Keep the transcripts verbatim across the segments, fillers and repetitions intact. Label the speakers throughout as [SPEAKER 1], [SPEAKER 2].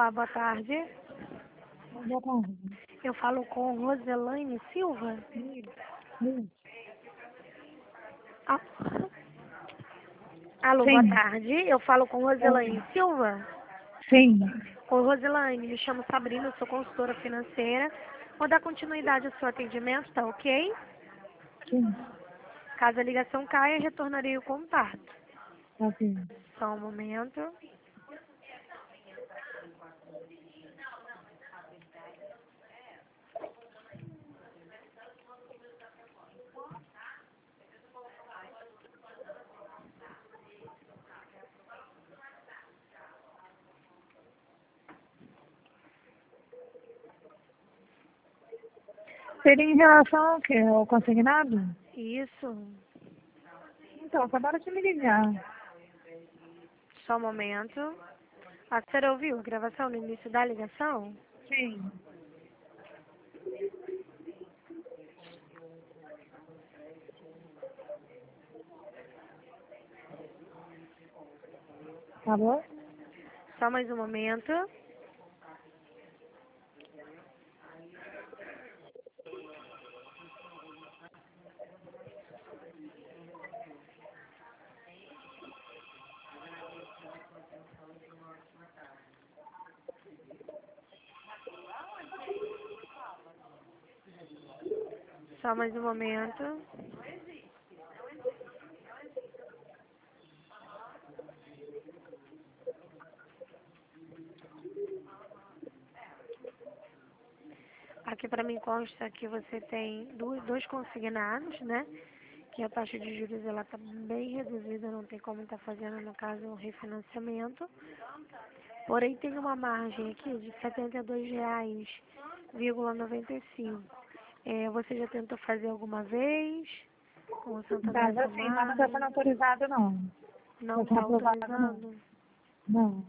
[SPEAKER 1] Olá, boa tarde.
[SPEAKER 2] Boa tarde.
[SPEAKER 1] Eu falo com Roselaine Silva.
[SPEAKER 2] Isso.
[SPEAKER 1] Ah. Alô, boa
[SPEAKER 2] Sim.
[SPEAKER 1] tarde. Eu falo com Roselaine Silva.
[SPEAKER 2] Sim.
[SPEAKER 1] Oi, Roselaine, me chamo Sabrina, eu sou consultora financeira. Vou dar continuidade ao seu atendimento, tá ok?
[SPEAKER 2] Sim.
[SPEAKER 1] Caso a ligação caia, retornarei o contato.
[SPEAKER 2] Ok.
[SPEAKER 1] Só um momento.
[SPEAKER 2] Seria em relação ao quê? Ao consignado?
[SPEAKER 1] Isso.
[SPEAKER 2] Então, acabaram de me ligar.
[SPEAKER 1] Só um momento. A senhora ouviu a gravação no início da ligação?
[SPEAKER 2] Sim. Tá bom?
[SPEAKER 1] Só mais um momento. Só mais um momento. Aqui para mim consta que você tem dois, dois consignados, né? Que a taxa de juros ela está bem reduzida, não tem como estar fazendo, no caso, um refinanciamento. Porém, tem uma margem aqui de setenta e dois reais e noventa e cinco. É, você já tentou fazer alguma vez com o Santander
[SPEAKER 2] Mas
[SPEAKER 1] essa
[SPEAKER 2] assim, mas não está sendo
[SPEAKER 1] margem?
[SPEAKER 2] autorizado, não.
[SPEAKER 1] Não
[SPEAKER 2] Está
[SPEAKER 1] está
[SPEAKER 2] sendo aprovado, não.
[SPEAKER 1] autorizando?
[SPEAKER 2] Não.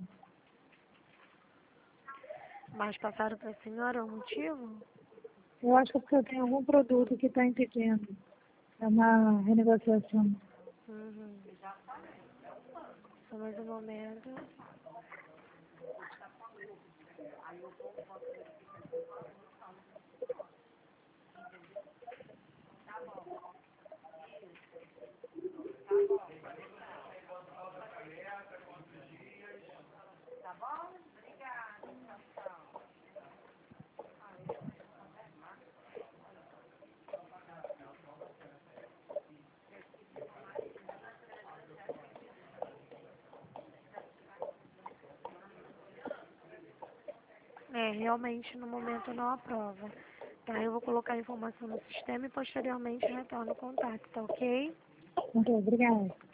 [SPEAKER 1] Mas passaram para a senhora o motivo?
[SPEAKER 2] Eu acho que é porque eu tenho algum produto que está impedindo. É uma renegociação.
[SPEAKER 1] Uhum. Só mais um momento. É, realmente no momento não aprova. Tá, eu vou colocar a informação no sistema e posteriormente retorno o contato, tá ok?
[SPEAKER 2] Muito obrigada.